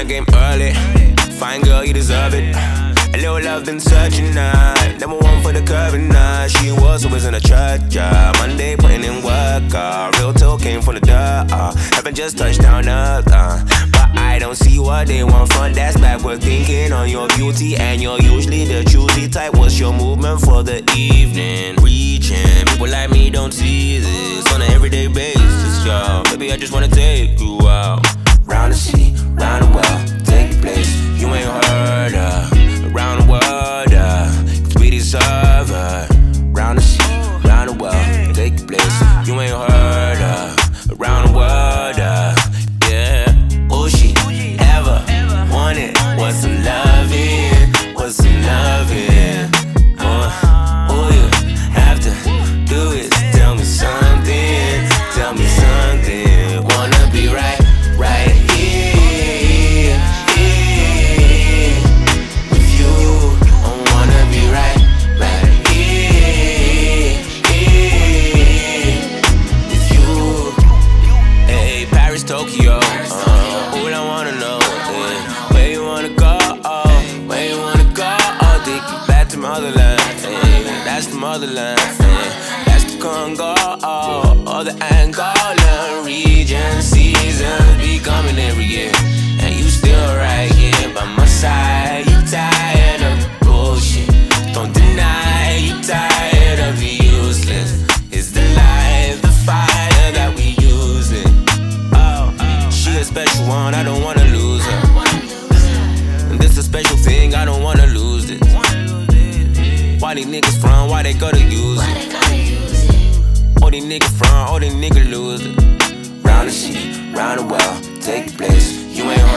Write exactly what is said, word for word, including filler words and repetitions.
game early. Fine girl, you deserve it. A little love been searching night. Number one for the curving night. She was always in a church, yeah. Monday putting in work, uh. Real talk came from the dirt, uh. Haven't just touched down earth, uh. But I don't see what they want front, that's backward thinking on your beauty. And you're usually the choosy type. What's your movement for the evening? Reaching, people like me don't see this on an everyday basis, yo. Maybe I just wanna take you out. Round the city, round the world, take your place. You ain't heard her. Round the world, uh, cause we deserve her. Round the city, round the world, take your place. You ain't heard her. Around the world, uh, yeah. All she ever wanted was some loving, was some loving. Uh, all you have to do is tell me something, tell me something. Wanna be right, right here, here with you. I wanna be right, right here, here with you. Hey, Paris, Tokyo, uh, all I wanna know is where you wanna go, where you wanna go. Take you back to motherland, hey, that's the motherland, hey, that's the Congo, or the Angolan region. Seasons be coming every year, and you still right here by my side. You tired of the bullshit, don't deny you tired of the useless. It's the life, the fire that we using. Oh, she a special one, I don't wanna lose her. And this a special thing, I don't wanna lose it. Why these niggas front, why they gotta use it? All these niggas front, all these niggas lose it. Round the city, round the world, take your place. You ain't